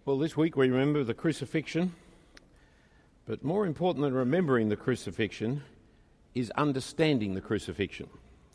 Well, this week we remember the crucifixion, but more important than remembering the crucifixion is understanding the crucifixion.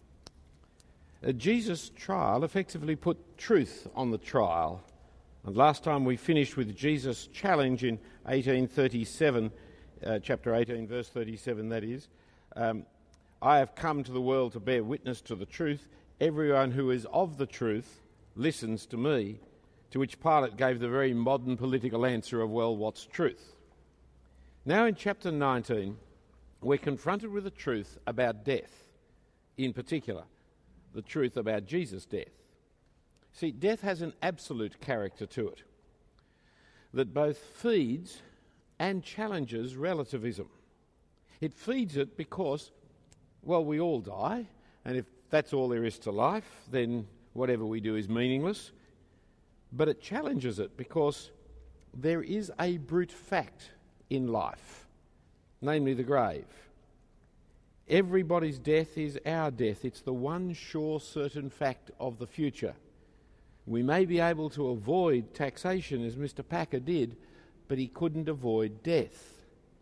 Jesus' trial effectively put truth on the trial. And last time we finished with Jesus' challenge in 1837, chapter 18, verse 37, that is, I have come to the world to bear witness to the truth. Everyone who is of the truth listens to me. To which Pilate gave the very modern political answer of, well, what's truth? Now in chapter 19, we're confronted with the truth about death, in particular, the truth about Jesus' death. See, death has an absolute character to it that both feeds and challenges relativism. It feeds it because, well, we all die, and if that's all there is to life, then whatever we do is meaningless. But it challenges it because there is a brute fact in life, namely the grave. Everybody's death is our death. It's the one sure certain fact of the future. We may be able to avoid taxation as Mr. Packer did, but he couldn't avoid death.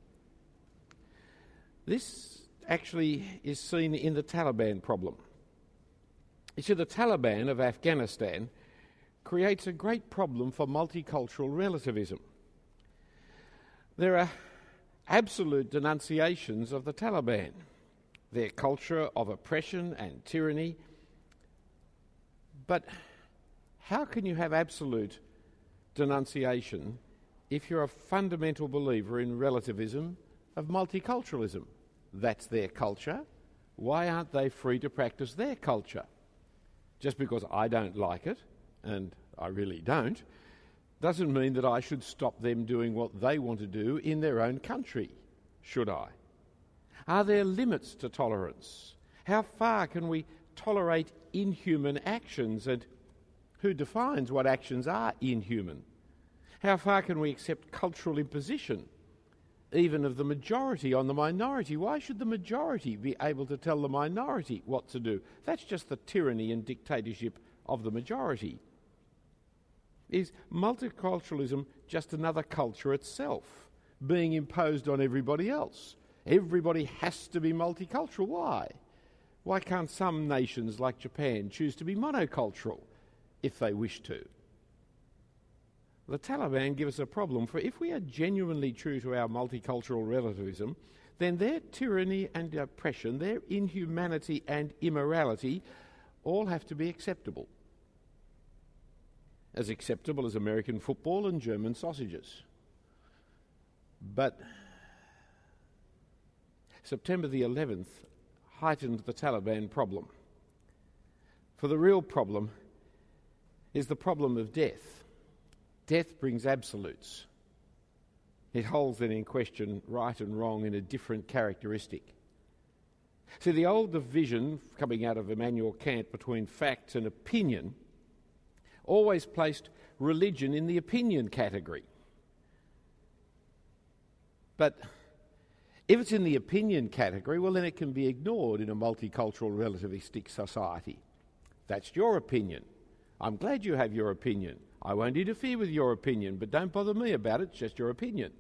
This actually is seen in the Taliban problem. You see, the Taliban of Afghanistan creates a great problem for multicultural relativism. There are absolute denunciations of the Taliban, their culture of oppression and tyranny. But how can you have absolute denunciation if you're a fundamental believer in relativism of multiculturalism? That's their culture. Why aren't they free to practice their culture? Just because I don't like it, and I really don't, doesn't mean that I should stop them doing what they want to do in their own country, should I? Are there limits to tolerance? How far can we tolerate inhuman actions, and who defines what actions are inhuman? How far can we accept cultural imposition, even of the majority on the minority? Why should the majority be able to tell the minority what to do? That's just the tyranny and dictatorship of the majority. Is multiculturalism just another culture itself, being imposed on everybody else? Everybody has to be multicultural. Why? Why can't some nations like Japan choose to be monocultural if they wish to? The Taliban give us a problem, for if we are genuinely true to our multicultural relativism, then their tyranny and oppression, their inhumanity and immorality all have to be acceptable. As acceptable as American football and German sausages. But September the 11th heightened the Taliban problem. For the real problem is the problem of death. Death brings absolutes. It holds then in question right and wrong in a different characteristic. See, the old division coming out of Immanuel Kant between fact and opinion always placed religion in the opinion category. But if it's in the opinion category, well, then it can be ignored in a multicultural relativistic society. That's your opinion. I'm glad you have your opinion. I won't interfere with your opinion, but don't bother me about it, it's just your opinion.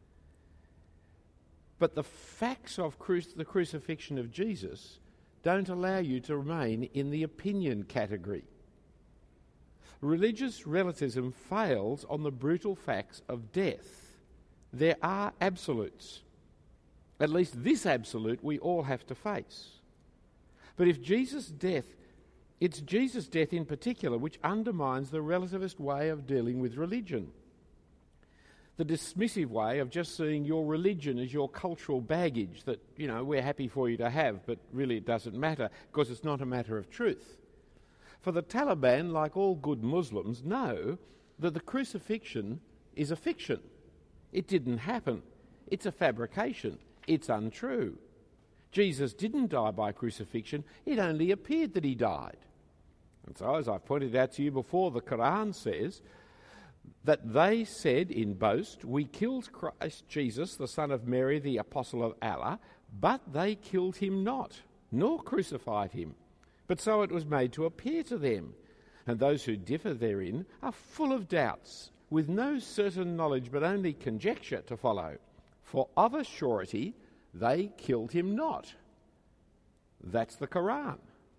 But the facts of the crucifixion of Jesus don't allow you to remain in the opinion category. Religious relativism fails on the brutal facts of death. There are absolutes. At least this absolute we all have to face. But if Jesus' death, it's Jesus' death in particular which undermines the relativist way of dealing with religion. The dismissive way of just seeing your religion as your cultural baggage that, we're happy for you to have, but really it doesn't matter because it's not a matter of truth. For the Taliban, like all good Muslims, know that the crucifixion is a fiction. It didn't happen. It's a fabrication. It's untrue. Jesus didn't die by crucifixion. It only appeared that he died. And so, as I've pointed out to you before, the Quran says that they said in boast, we killed Christ Jesus, the son of Mary, the apostle of Allah, but they killed him not, nor crucified him. But so it was made to appear to them. And those who differ therein are full of doubts, with no certain knowledge but only conjecture to follow. For of a surety they killed him not. That's the Quran.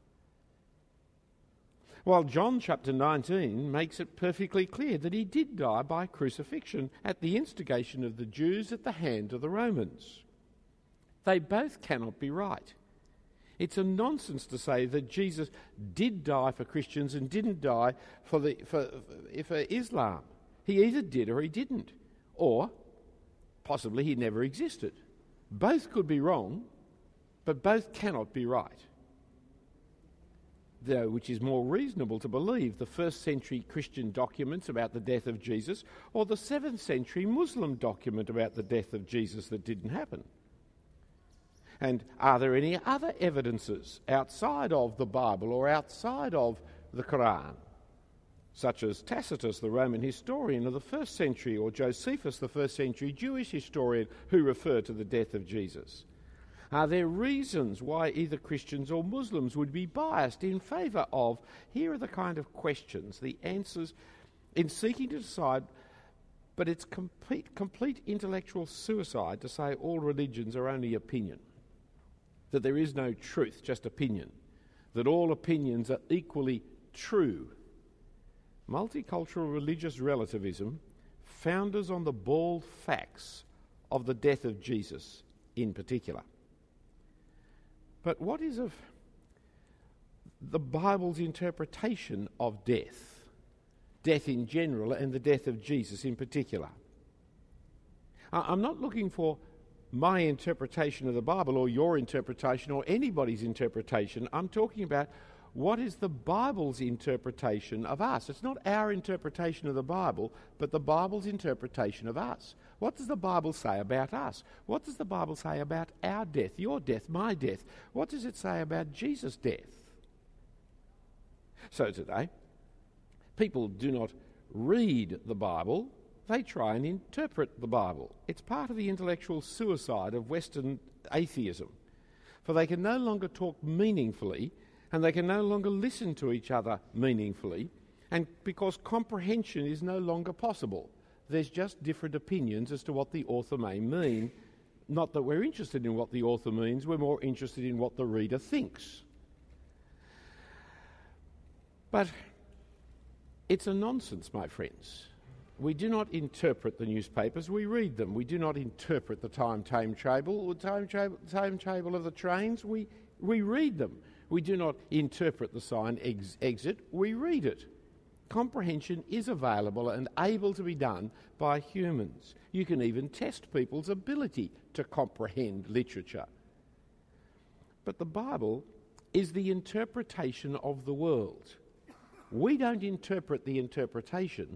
While John chapter 19 makes it perfectly clear that he did die by crucifixion at the instigation of the Jews at the hand of the Romans. They both cannot be right. It's a nonsense to say that Jesus did die for Christians and didn't die for Islam. He either did or he didn't. Or possibly he never existed. Both could be wrong, but both cannot be right. Though which is more reasonable to believe, the 1st century Christian documents about the death of Jesus or the 7th century Muslim document about the death of Jesus that didn't happen? And are there any other evidences outside of the Bible or outside of the Quran, such as Tacitus, the Roman historian of the 1st century, or Josephus, the 1st century Jewish historian, who refer to the death of Jesus? Are there reasons why either Christians or Muslims would be biased in favour of? Here are the kind of questions, the answers in seeking to decide, but it's complete intellectual suicide to say all religions are only opinion, that there is no truth, just opinion, that all opinions are equally true. Multicultural religious relativism founders on the bald facts of the death of Jesus in particular. But what is of the Bible's interpretation of death? Death in general and the death of Jesus in particular. I'm not looking for my interpretation of the Bible or your interpretation or anybody's interpretation. I'm talking about what is the Bible's interpretation of us. It's not our interpretation of the Bible, but the Bible's interpretation of us. What does the Bible say about us? What does the Bible say about our death, your death, my death? What does it say about Jesus' death? So today, people do not read the Bible, they try and interpret the Bible. It's part of the intellectual suicide of Western atheism, for they can no longer talk meaningfully and they can no longer listen to each other meaningfully, and because comprehension is no longer possible. There's just different opinions as to what the author may mean. Not that we're interested in what the author means, we're more interested in what the reader thinks. But it's a nonsense, my friends. We do not interpret the newspapers, we read them. We do not interpret the timetable of the trains, we read them. We do not interpret the sign exit, we read it. Comprehension is available and able to be done by humans. You can even test people's ability to comprehend literature. But the Bible is the interpretation of the world. We don't interpret the interpretation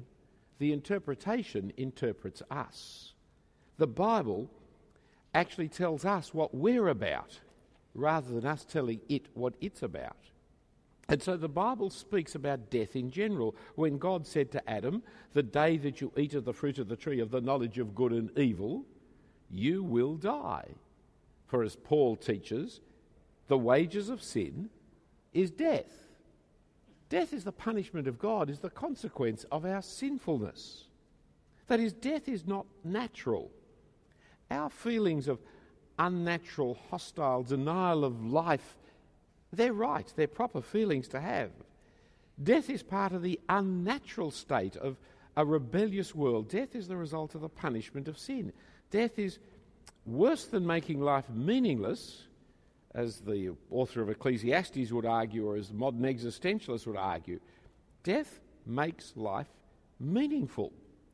interprets us. The Bible actually tells us what we're about, rather than us telling it what it's about. And so the Bible speaks about death in general. When God said to Adam, "The day that you eat of the fruit of the tree of the knowledge of good and evil, you will die." For as Paul teaches, the wages of sin is death. Death is the punishment of God, is the consequence of our sinfulness. That is, death is not natural. Our feelings of unnatural, hostile denial of life, they're right, they're proper feelings to have. Death is part of the unnatural state of a rebellious world. Death is the result of the punishment of sin. Death is worse than making life meaningless, as the author of Ecclesiastes would argue, or as modern existentialists would argue. Death makes life meaningful.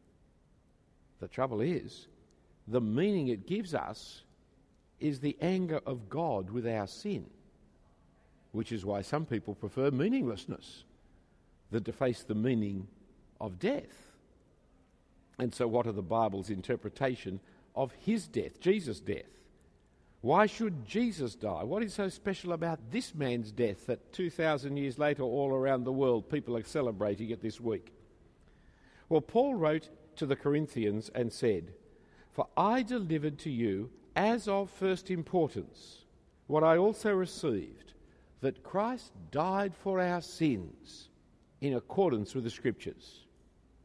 The trouble is, the meaning it gives us is the anger of God with our sin, which is why some people prefer meaninglessness than to face the meaning of death. And so what are the Bible's interpretation of his death, Jesus' death? Why should Jesus die? What is so special about this man's death that 2,000 years later all around the world people are celebrating it this week? Well, Paul wrote to the Corinthians and said, "For I delivered to you as of first importance what I also received, that Christ died for our sins in accordance with the Scriptures."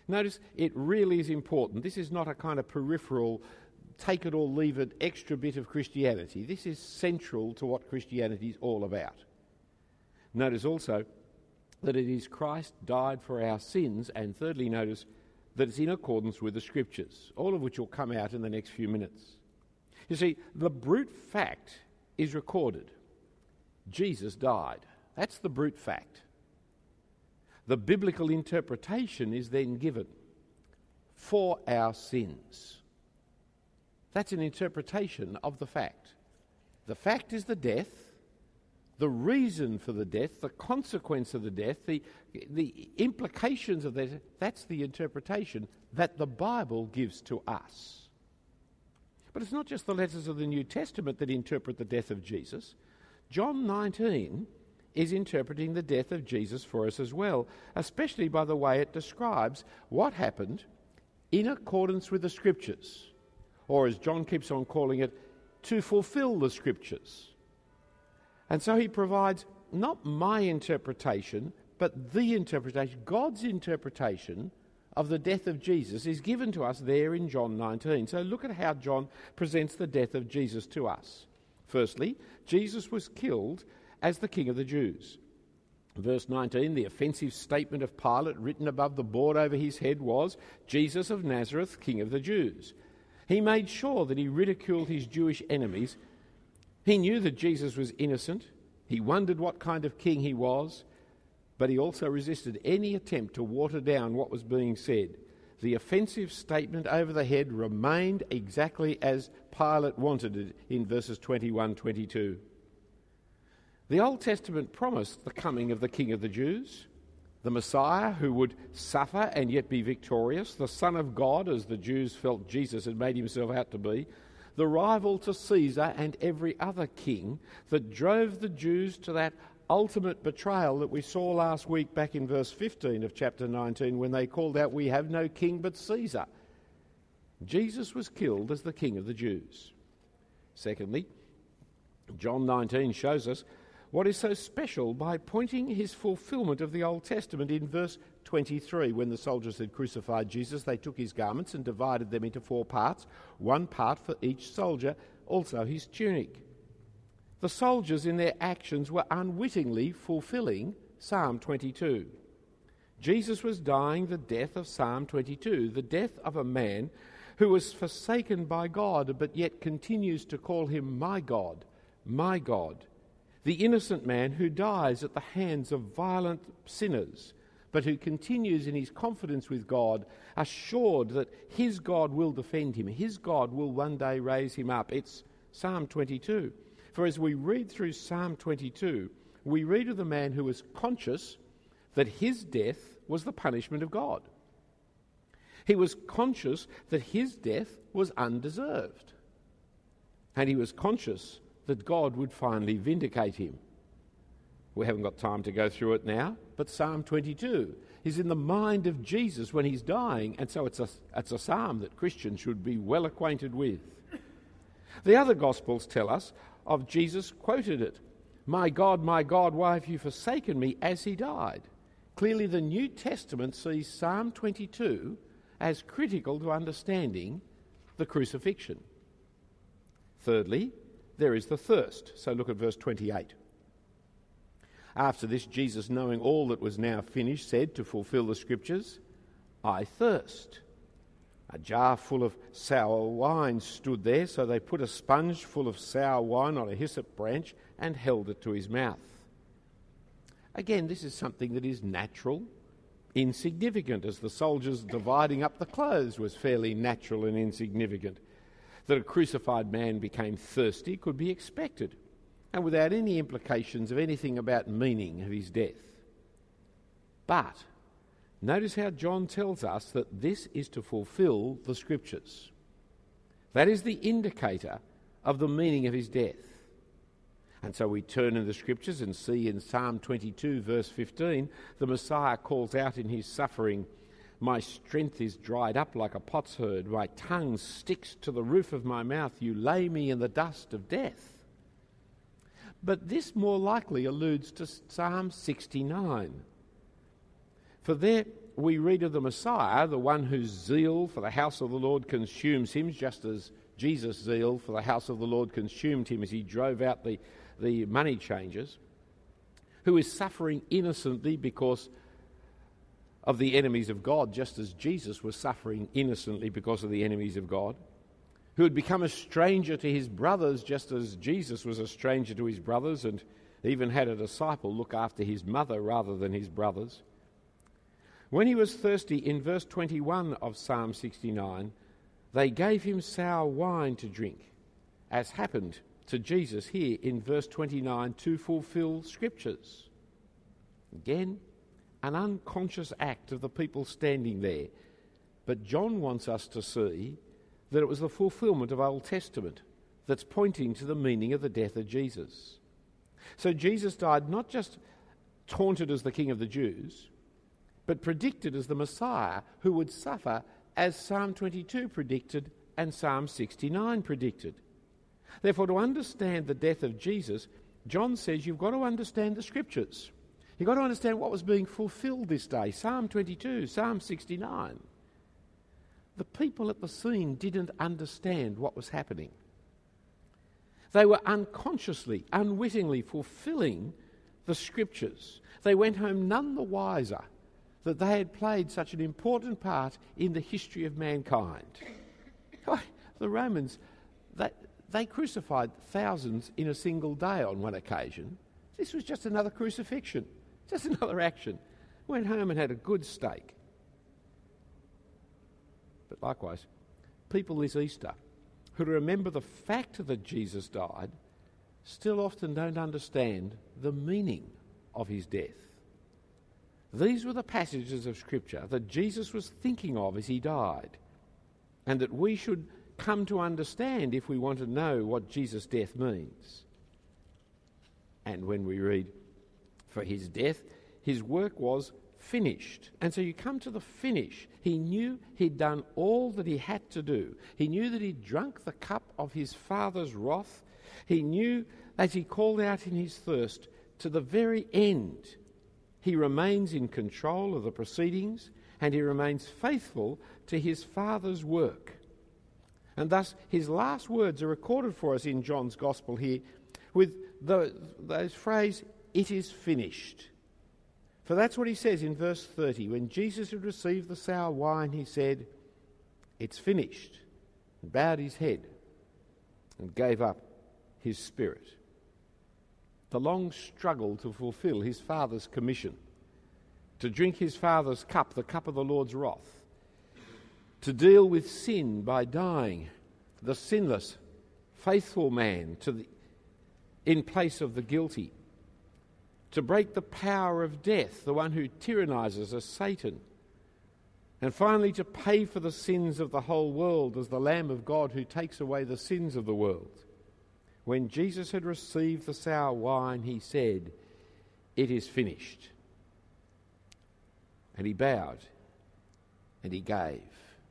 Notice it really is important. This is not a kind of peripheral, take it or leave it extra bit of Christianity. This is central to what Christianity is all about. Notice also that it is Christ died for our sins, and thirdly, notice that it's in accordance with the Scriptures, all of which will come out in the next few minutes. You see, the brute fact is recorded. Jesus died. That's the brute fact. The biblical interpretation is then given for our sins. That's an interpretation of the fact. The fact is the death, the reason for the death, the consequence of the death, the implications of that. That's the interpretation that the Bible gives to us. But it's not just the letters of the New Testament that interpret the death of Jesus. John 19 is interpreting the death of Jesus for us as well, especially by the way it describes what happened in accordance with the Scriptures, or as John keeps on calling it, to fulfill the Scriptures. And so he provides not my interpretation, but the interpretation, God's interpretation of the death of Jesus is given to us there in John 19. So look at how John presents the death of Jesus to us. Firstly, Jesus was killed as the King of the Jews. Verse 19, the offensive statement of Pilate written above the board over his head was, Jesus of Nazareth, King of the Jews. He made sure that he ridiculed his Jewish enemies. He knew that Jesus was innocent. He wondered what kind of king he was, but he also resisted any attempt to water down what was being said. The offensive statement over the head remained exactly as Pilate wanted it in verses 21-22. The Old Testament promised the coming of the King of the Jews, the Messiah who would suffer and yet be victorious, the Son of God, as the Jews felt Jesus had made himself out to be, the rival to Caesar and every other king that drove the Jews to that ultimate betrayal that we saw last week back in verse 15 of chapter 19 when they called out, "We have no king but Caesar." Jesus was killed as the King of the Jews. Secondly, John 19 shows us what is so special by pointing his fulfilment of the Old Testament in verse 23. When the soldiers had crucified Jesus, they took his garments and divided them into 4 parts, 1 part for each soldier, also his tunic. The soldiers in their actions were unwittingly fulfilling Psalm 22. Jesus was dying the death of Psalm 22, the death of a man who was forsaken by God but yet continues to call him my God, my God. The innocent man who dies at the hands of violent sinners, but who continues in his confidence with God, assured that his God will defend him, his God will one day raise him up. It's Psalm 22. For as we read through Psalm 22, we read of the man who was conscious that his death was the punishment of God. He was conscious that his death was undeserved. And he was conscious that God would finally vindicate him. We haven't got time to go through it now, but Psalm 22 is in the mind of Jesus when he's dying, and so it's a psalm that Christians should be well acquainted with. The other Gospels tell us of Jesus quoted it, my God, why have you forsaken me?" as he died. Clearly the New Testament sees Psalm 22 as critical to understanding the crucifixion. Thirdly, there is the thirst. So look at verse 28. After this, Jesus, knowing all that was now finished, said to fulfill the Scriptures, "I thirst." A jar full of sour wine stood there, so they put a sponge full of sour wine on a hyssop branch and held it to his mouth. Again, this is something that is natural, insignificant, as the soldiers dividing up the clothes was fairly natural and insignificant. That a crucified man became thirsty could be expected, and without any implications of anything about meaning of his death. But notice how John tells us that this is to fulfill the Scriptures. That is the indicator of the meaning of his death. And so we turn in the Scriptures and see in Psalm 22 verse 15, the Messiah calls out in his suffering, "My strength is dried up like a potsherd, my tongue sticks to the roof of my mouth, you lay me in the dust of death." But this more likely alludes to Psalm 69. For there we read of the Messiah, the one whose zeal for the house of the Lord consumes him, just as Jesus' zeal for the house of the Lord consumed him as he drove out the money changers, who is suffering innocently because of the enemies of God, just as Jesus was suffering innocently because of the enemies of God, who had become a stranger to his brothers, just as Jesus was a stranger to his brothers and even had a disciple look after his mother rather than his brothers. When he was thirsty, in verse 21 of Psalm 69, they gave him sour wine to drink, as happened to Jesus here in verse 29 to fulfill Scriptures. Again, an unconscious act of the people standing there. But John wants us to see that it was the fulfilment of Old Testament that's pointing to the meaning of the death of Jesus. So Jesus died not just taunted as the King of the Jews, but predicted as the Messiah who would suffer as Psalm 22 predicted and Psalm 69 predicted. Therefore, to understand the death of Jesus, John says you've got to understand the Scriptures. You've got to understand what was being fulfilled this day. Psalm 22, Psalm 69. The people at the scene didn't understand what was happening. They were unconsciously, unwittingly fulfilling the Scriptures. They went home none the wiser that they had played such an important part in the history of mankind. The Romans, they crucified thousands in a single day on one occasion. This was just another crucifixion, just another action. Went home and had a good steak. But likewise, people this Easter who remember the fact that Jesus died still often don't understand the meaning of his death. These were the passages of Scripture that Jesus was thinking of as he died, and that we should come to understand if we want to know what Jesus' death means. And when we read, for his death, his work was finished. And so you come to the finish. He knew he'd done all that he had to do. He knew that he'd drunk the cup of his Father's wrath. He knew, as he called out in his thirst, to the very end, he remains in control of the proceedings and he remains faithful to his Father's work. And thus his last words are recorded for us in John's Gospel here with those phrase, it is finished. For that's what he says in verse 30. When Jesus had received the sour wine, he said, it's finished, and bowed his head and gave up his spirit. The long struggle to fulfill his Father's commission, to drink his Father's cup, the cup of the Lord's wrath, to deal with sin by dying, the sinless, faithful man in place of the guilty, to break the power of death, the one who tyrannizes as Satan, and finally to pay for the sins of the whole world as the Lamb of God who takes away the sins of the world. When Jesus had received the sour wine, he said, it is finished. And he bowed and he gave.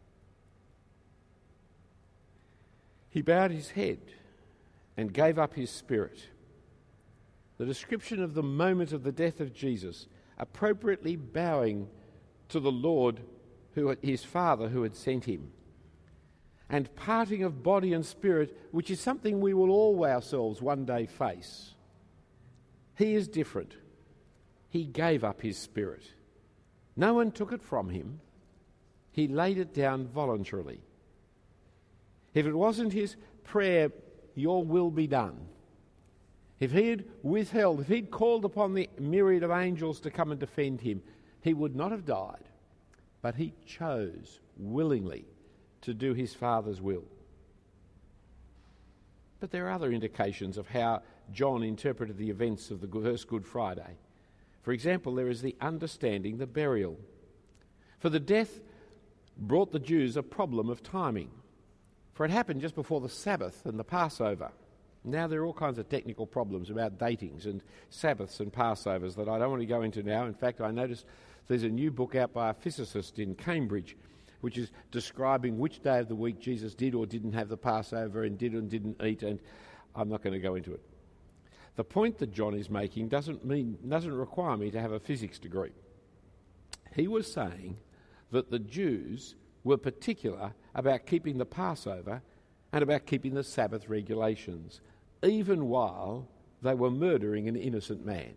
He bowed his head and gave up his spirit. The description of the moment of the death of Jesus, appropriately bowing to the Lord, his Father who had sent him, and parting of body and spirit, which is something we will all ourselves one day face. He is different. He gave up his spirit. No one took it from him. He laid it down voluntarily. If it wasn't his prayer, your will be done, if he had withheld, if he'd called upon the myriad of angels to come and defend him, he would not have died. But he chose willingly to do his Father's will. But there are other indications of how John interpreted the events of the first Good Friday. For example, there is the understanding the burial. For the death brought the Jews a problem of timing. For it happened just before the Sabbath and the Passover. Now there are all kinds of technical problems about datings and Sabbaths and Passovers that I don't want to go into now. In fact, I noticed there's a new book out by a physicist in Cambridge which is describing which day of the week Jesus did or didn't have the Passover and did and didn't eat, and I'm not going to go into it. The point that John is making doesn't require me to have a physics degree. He was saying that the Jews were particular about keeping the Passover and about keeping the Sabbath regulations, even while they were murdering an innocent man.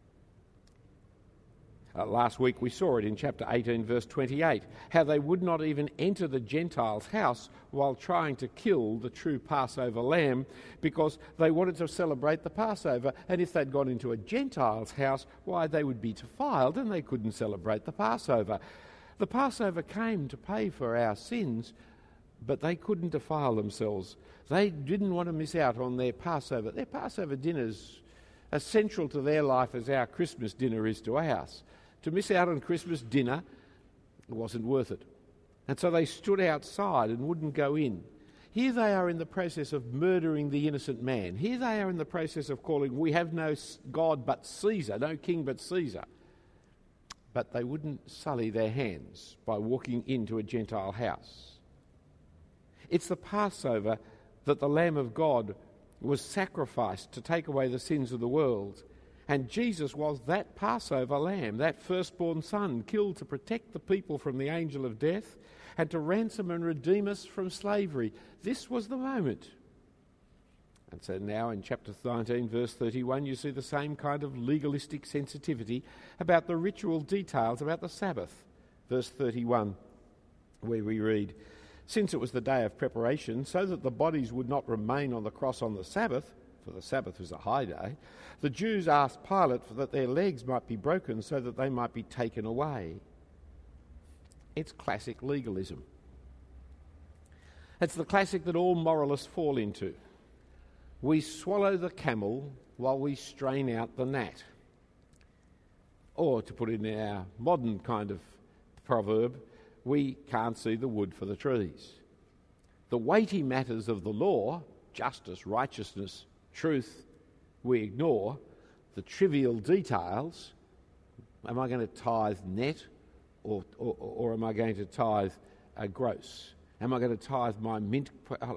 Last week we saw it in chapter 18, verse 28, how they would not even enter the Gentiles' house while trying to kill the true Passover lamb because they wanted to celebrate the Passover. And if they'd gone into a Gentile's house, why, they would be defiled and they couldn't celebrate the Passover. The Passover came to pay for our sins, but they couldn't defile themselves. They didn't want to miss out on their Passover. Their Passover dinner's as central to their life as our Christmas dinner is to ours. To miss out on Christmas dinner wasn't worth it. And so they stood outside and wouldn't go in. Here they are in the process of murdering the innocent man. Here they are in the process of calling, we have no God but Caesar, no king but Caesar. But they wouldn't sully their hands by walking into a Gentile house. It's the Passover that the Lamb of God was sacrificed to take away the sins of the world. And Jesus was that Passover lamb, that firstborn son, killed to protect the people from the angel of death and to ransom and redeem us from slavery. This was the moment. And so now in chapter 19, verse 31, you see the same kind of legalistic sensitivity about the ritual details about the Sabbath. Verse 31, where we read, "Since it was the day of preparation, so that the bodies would not remain on the cross on the Sabbath," for the Sabbath was a high day, "the Jews asked Pilate that their legs might be broken so that they might be taken away." It's classic legalism. It's the classic that all moralists fall into. We swallow the camel while we strain out the gnat. Or, to put it in our modern kind of proverb, we can't see the wood for the trees. The weighty matters of the law, justice, righteousness, truth, we ignore. The trivial details, am I going to tithe net or am I going to tithe gross? Am I going to tithe my mint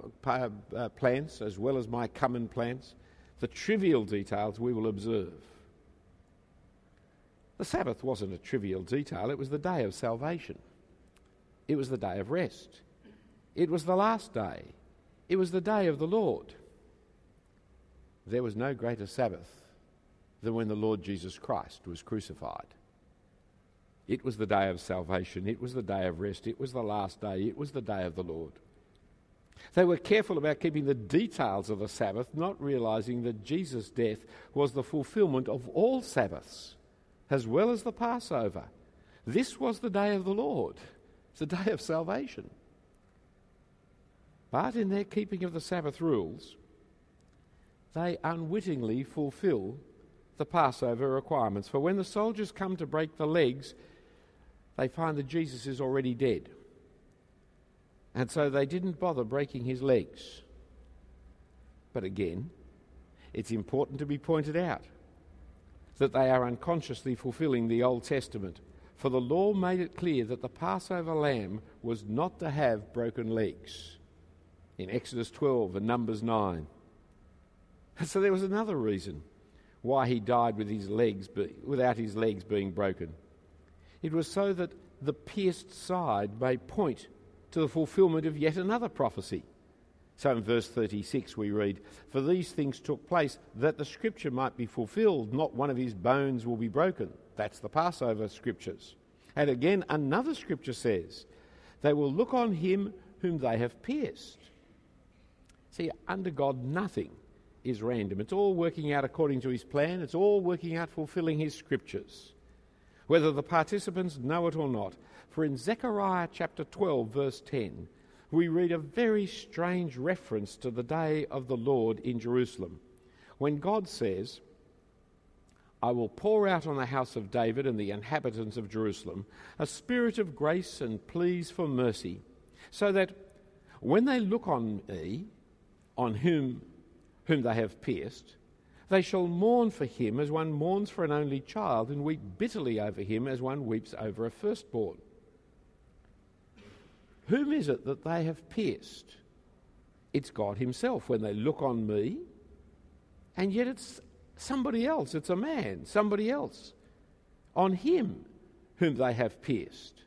plants as well as my cumin plants? The trivial details we will observe. The Sabbath wasn't a trivial detail, it was the day of salvation. It was the day of rest. It was the last day. It was the day of the Lord. There was no greater Sabbath than when the Lord Jesus Christ was crucified. It was the day of salvation. It was the day of rest. It was the last day. It was the day of the Lord. They were careful about keeping the details of the Sabbath, not realising that Jesus' death was the fulfilment of all Sabbaths, as well as the Passover. This was the day of the Lord. It's the day of salvation. But in their keeping of the Sabbath rules, they unwittingly fulfill the Passover requirements. For when the soldiers come to break the legs, they find that Jesus is already dead. And so they didn't bother breaking his legs. But again, it's important to be pointed out that they are unconsciously fulfilling the Old Testament. For the law made it clear that the Passover lamb was not to have broken legs in Exodus 12 and Numbers 9. And so there was another reason why he died with his legs, without his legs being broken. It was so that the pierced side may point to the fulfilment of yet another prophecy. So in verse 36 we read, "For these things took place that the scripture might be fulfilled, not one of his bones will be broken." That's the Passover scriptures. And again another scripture says, "They will look on him whom they have pierced." See, under God nothing is random. It's all working out according to his plan. It's all working out fulfilling his scriptures, whether the participants know it or not. For in Zechariah chapter 12 verse 10 we read a very strange reference to the day of the Lord in Jerusalem, when God says, "I will pour out on the house of David and the inhabitants of Jerusalem a spirit of grace and pleas for mercy, so that when they look on me, on whom they have pierced, they shall mourn for him as one mourns for an only child, and weep bitterly over him as one weeps over a firstborn." Whom is it that they have pierced? It's God himself when they look on me, and yet it's somebody else. It's a man, somebody else. On him whom they have pierced.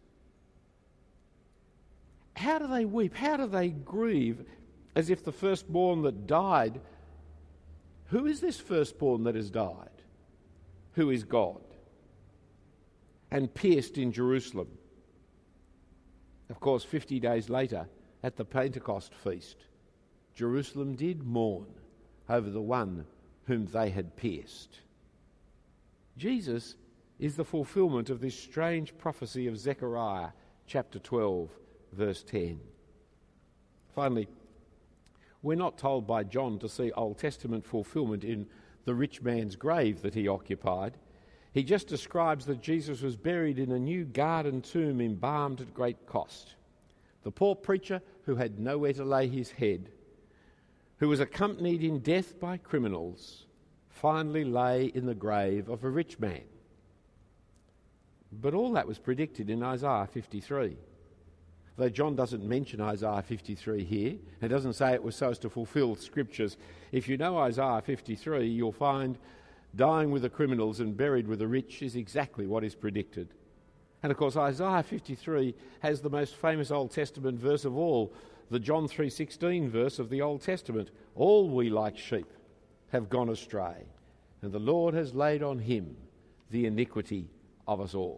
How do they weep? How do they grieve as if the firstborn that died? Who is this firstborn that has died? Who is God? And pierced in Jerusalem. Of course, 50 days later, at the Pentecost feast, Jerusalem did mourn over the one whom they had pierced. Jesus is the fulfilment of this strange prophecy of Zechariah chapter 12, verse 10. Finally, we're not told by John to see Old Testament fulfilment in the rich man's grave that he occupied. He just describes that Jesus was buried in a new garden tomb embalmed at great cost. The poor preacher who had nowhere to lay his head, who was accompanied in death by criminals, finally lay in the grave of a rich man. But all that was predicted in Isaiah 53. Though John doesn't mention Isaiah 53 here, and doesn't say it was so as to fulfil scriptures, if you know Isaiah 53, you'll find dying with the criminals and buried with the rich is exactly what is predicted. And of course, Isaiah 53 has the most famous Old Testament verse of all, the John 3:16 verse of the Old Testament. All we like sheep have gone astray, and the Lord has laid on him the iniquity of us all.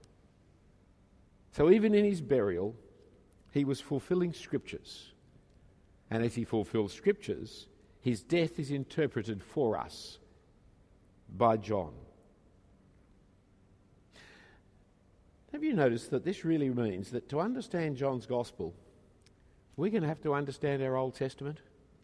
So even in his burial, he was fulfilling scriptures. And as he fulfills scriptures, his death is interpreted for us by John. Have you noticed that this really means that to understand John's Gospel, we're going to have to understand our Old Testament?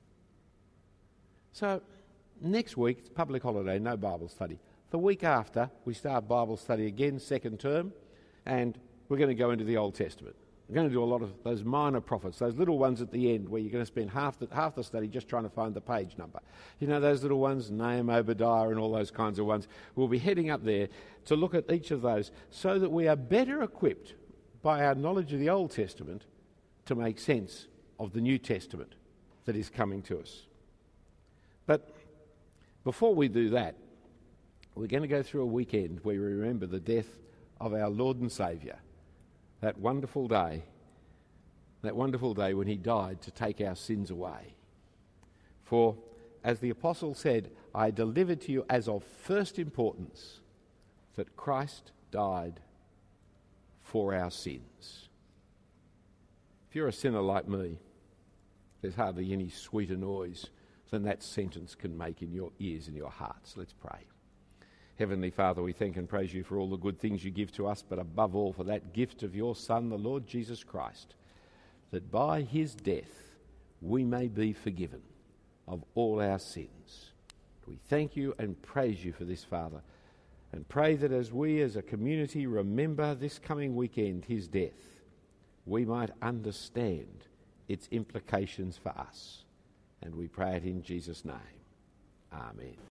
So, next week, it's public holiday, no Bible study. The week after, we start Bible study again, second term, and we're going to go into the Old Testament. We're going to do a lot of those minor prophets, those little ones at the end where you're going to spend half the study just trying to find the page number. You know those little ones, Nahum, Obadiah and all those kinds of ones. We'll be heading up there to look at each of those so that we are better equipped by our knowledge of the Old Testament to make sense of the New Testament that is coming to us. But before we do that, we're going to go through a weekend where we remember the death of our Lord and Saviour. That wonderful day when he died to take our sins away. For, as the Apostle said, I delivered to you as of first importance that Christ died for our sins. If you're a sinner like me, there's hardly any sweeter noise than that sentence can make in your ears and your hearts. Let's pray. Heavenly Father, we thank and praise you for all the good things you give to us, but above all for that gift of your Son, the Lord Jesus Christ, that by his death we may be forgiven of all our sins. We thank you and praise you for this, Father, and pray that as we as a community remember this coming weekend his death, we might understand its implications for us. And we pray it in Jesus' name. Amen.